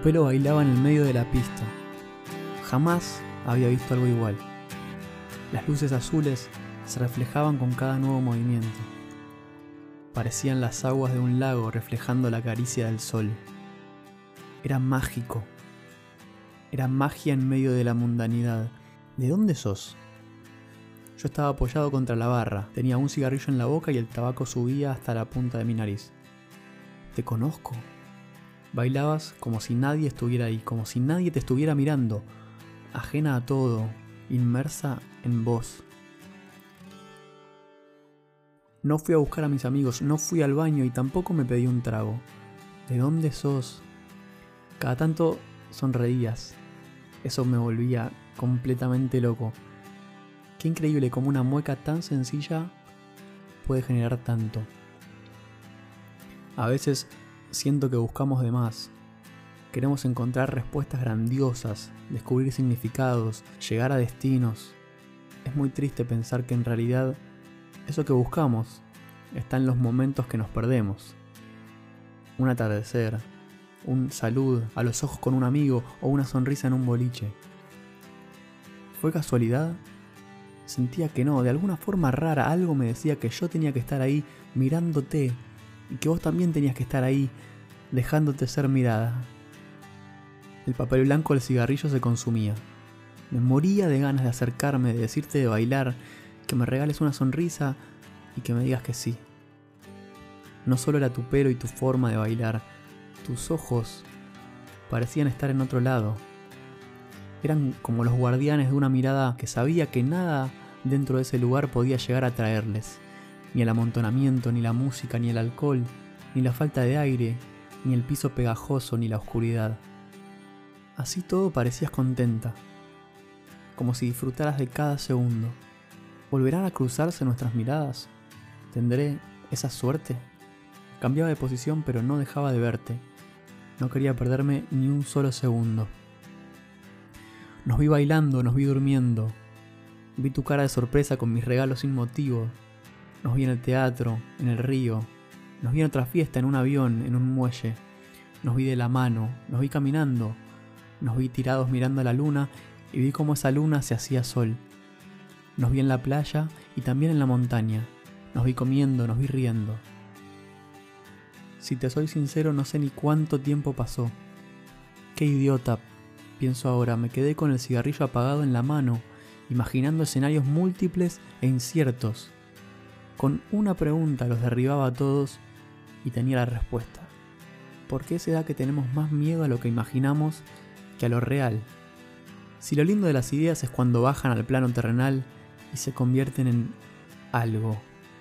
pelo bailaba en el medio de la pista. Jamás había visto algo igual. Las luces azules se reflejaban con cada nuevo movimiento. Parecían las aguas de un lago reflejando la caricia del sol. Era mágico. Era magia en medio de la mundanidad. ¿De dónde sos? Yo estaba apoyado contra la barra, tenía un cigarrillo en la boca y el tabaco subía hasta la punta de mi nariz. ¿Te conozco? Bailabas como si nadie estuviera ahí, como si nadie te estuviera mirando, ajena a todo, inmersa en vos. No fui a buscar a mis amigos, no fui al baño y tampoco me pedí un trago. ¿De dónde sos? Cada tanto sonreías. Eso me volvía completamente loco. Qué increíble cómo una mueca tan sencilla puede generar tanto. A veces siento que buscamos de más. Queremos encontrar respuestas grandiosas, descubrir significados, llegar a destinos. Es muy triste pensar que en realidad eso que buscamos está en los momentos que nos perdemos. Un atardecer, un salud a los ojos con un amigo o una sonrisa en un boliche. ¿Fue casualidad? Sentía que no, de alguna forma rara algo me decía que yo tenía que estar ahí mirándote y que vos también tenías que estar ahí dejándote ser mirada. El papel blanco del cigarrillo se consumía. Me moría de ganas de acercarme, de decirte de bailar, que me regales una sonrisa y que me digas que sí. No solo era tu pelo y tu forma de bailar, tus ojos parecían estar en otro lado. Eran como los guardianes de una mirada que sabía que nada dentro de ese lugar podía llegar a atraerles. Ni el amontonamiento, ni la música, ni el alcohol, ni la falta de aire, ni el piso pegajoso, ni la oscuridad. Así todo parecías contenta, como si disfrutaras de cada segundo. ¿Volverán a cruzarse nuestras miradas? ¿Tendré esa suerte? Cambiaba de posición pero no dejaba de verte. No quería perderme ni un solo segundo. Nos vi bailando, nos vi durmiendo. Vi tu cara de sorpresa con mis regalos sin motivo. Nos vi en el teatro, en el río. Nos vi en otra fiesta, en un avión, en un muelle. Nos vi de la mano, nos vi caminando. Nos vi tirados mirando a la luna y vi cómo esa luna se hacía sol. Nos vi en la playa y también en la montaña. Nos vi comiendo, nos vi riendo. Si te soy sincero, no sé ni cuánto tiempo pasó. Qué idiota, pienso ahora, me quedé con el cigarrillo apagado en la mano, imaginando escenarios múltiples e inciertos. Con una pregunta los derribaba a todos y tenía la respuesta. ¿Por qué se da que tenemos más miedo a lo que imaginamos que a lo real? Si lo lindo de las ideas es cuando bajan al plano terrenal y se convierten en algo.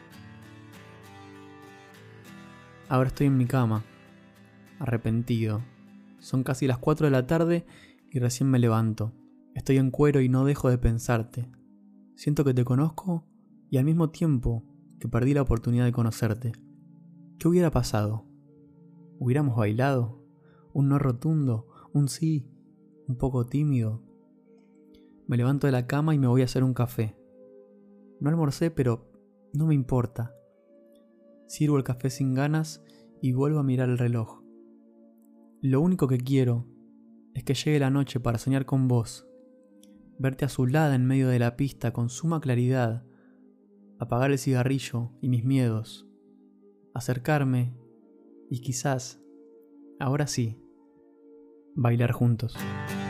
Ahora estoy en mi cama, arrepentido. Son casi las 4 de la tarde y recién me levanto. Estoy en cuero y no dejo de pensarte. Siento que te conozco y al mismo tiempo que perdí la oportunidad de conocerte. ¿Qué hubiera pasado? ¿Hubiéramos bailado? ¿Un no rotundo? ¿Un sí? ¿Un poco tímido? Me levanto de la cama y me voy a hacer un café. No almorcé, pero no me importa. Sirvo el café sin ganas y vuelvo a mirar el reloj. Lo único que quiero es que llegue la noche para soñar con vos, verte azulada en medio de la pista con suma claridad, apagar el cigarrillo y mis miedos, acercarme y quizás, ahora sí, bailar juntos.